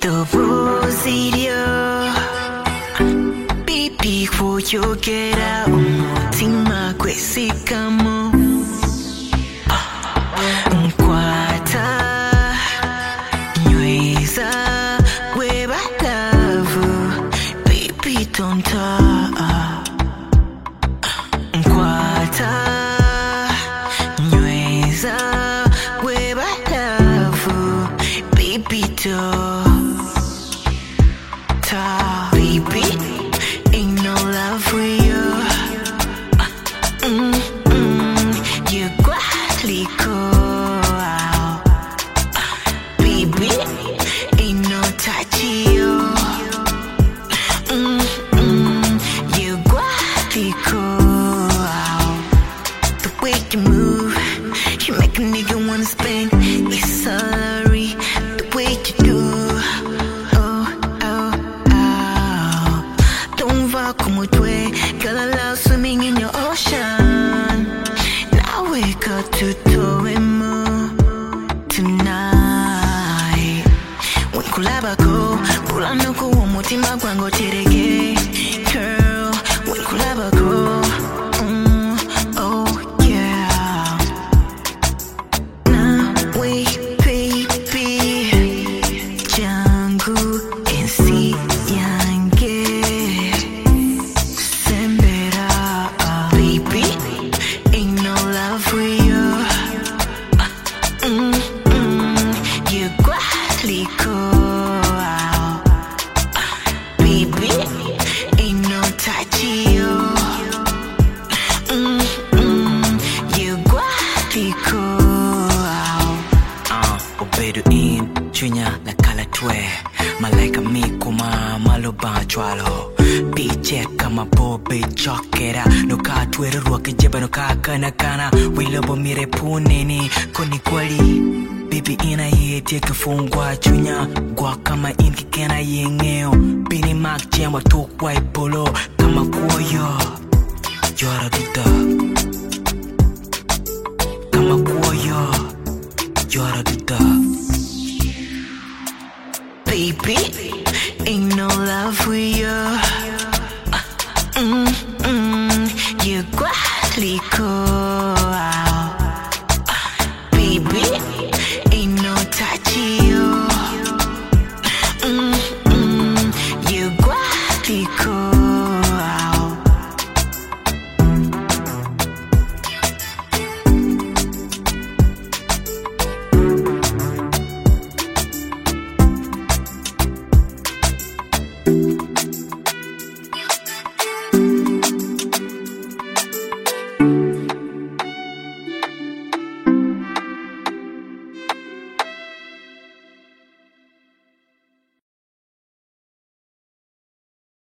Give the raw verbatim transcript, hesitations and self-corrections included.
The rosio Baby for you get out Mutima kwesikamo Nkwata Nyweza Weba love Baby don't talk Nkwata Nyweza Weba love Baby don't Baby, ain't no love for you. Mm mm, you quietly cool. Baby, ain't no touchy you. Mm mm, you quietly cool. The way you move, you make a nigga wanna spend his salary. The way you do. Como tú girl, I love swimming in your ocean. Now wake up to Torimo tonight. When kulabako, pulano ko umutima gwango tereke. Girl, when kulabako, mm, oh yeah. Now wait, baby, jangu and see yange. Baby, ain't no touchy you. Mm mm, you quietly cool. Ah, obedo in chunya na kala twe. Malaika mikuma maloba chwalo. Piche kama bobe chokera. No ka twere ruoke jeba no ka kana kana. Wilobo mire puneni koni kwali. Baby ina ye take fungwa chunya gwa kama inki kena yengeo bini mak chemwa tok wai polo kama kuoyo yora duda kama kuoyo yora duda. Baby, ain't no love for you. Mm mm, you quietly cool.